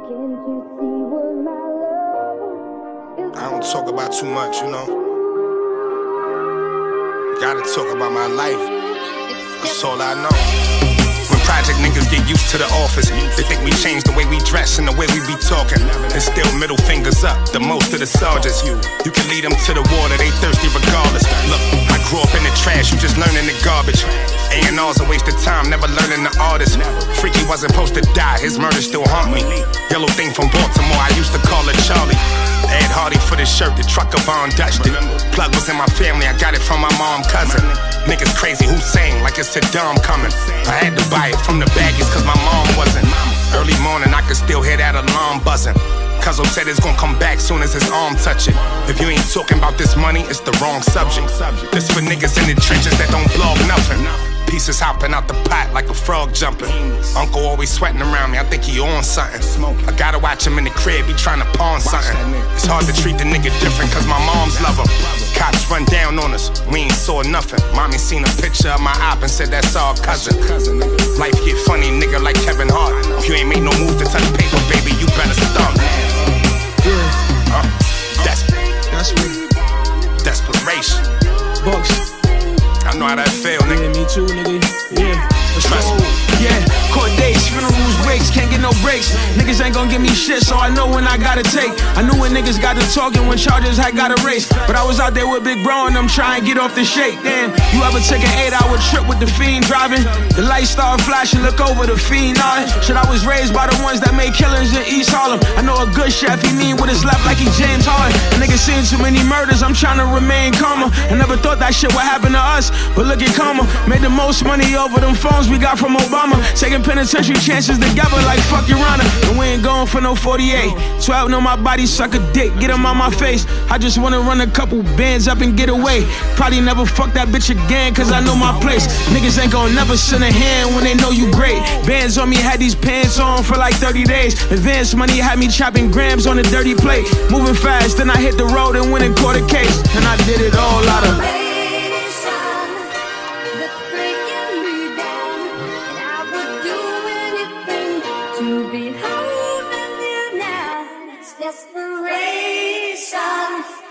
I don't talk about too much, you know. Gotta talk about my life. That's all I know. When project niggas get used to the office, they think we change the way we dress and the way we be talking. And still middle fingers up, the most of the soldiers. You can lead them to the water, they thirsty regardless. Look, I grew up in the trash, you just learning the garbage. A&R's a waste of time, never learning the artist. Freaky wasn't supposed to die, his murder still haunt me. Yellow thing from Baltimore, I used to call her Charlie. Ed Hardy for the shirt, the truck of Von Dutched it. Plug was in my family, I got it from my mom cousin. Niggas crazy, Hussein, like it's Saddam coming. I had to buy it from the baggies cause my mom wasn't. Early morning, I could still hear that alarm buzzing. Cuzzo said it's gonna come back soon as his arm touch it. If you ain't talking about this money, it's the wrong subject. This for niggas in the trenches that don't blog nothing. Pieces hopping out the pot like a frog jumping. Uncle always sweating around me, I think he on something. I gotta watch him in the crib, he trying to pawn something. It's hard to treat the nigga different cause my moms love him. Cops run down on us, we ain't saw nothing. Mommy seen a picture of my op and said that's our cousin. Life get funny, nigga, like Kevin Hart. If you ain't made no move to touch paper, baby, you better start. That's me. Desperation. Bucks. I know how that feel, nigga. Yeah, me too, nigga. Yeah. Trust me. Yeah, court dates, funerals, wakes, can't get no breaks. Niggas ain't gon' give me shit, so I know when I gotta take. I knew when niggas got to talking when charges had got a race. But I was out there with Big Bro and I'm trying to get off the shake. Damn, you ever take an 8-hour trip with the fiend driving? The lights start flashing, look over the fiend nodding. Shit, I was raised by the ones that made killings in East Harlem. I know a good chef, he mean with his left like he James Harden. A nigga seen too many murders, I'm trying to remain calmer. I never thought that shit would happen to us, but look at karma. Made the most money over them phones we got from Obama. Taking penitentiary chances together like fuck your honor. And we ain't going for no 48. 12 know my body suck a dick, get him on my face. I just wanna run a couple bands up and get away. Probably never fuck that bitch again cause I know my place. Niggas ain't gon' never send a hand when they know you great. Bands on me, had these pants on for like 30 days. Advance money had me chopping grams on a dirty plate. Moving fast, then I hit the road and went and caught a case. And I did it all out of to be holding you now, it's desperation.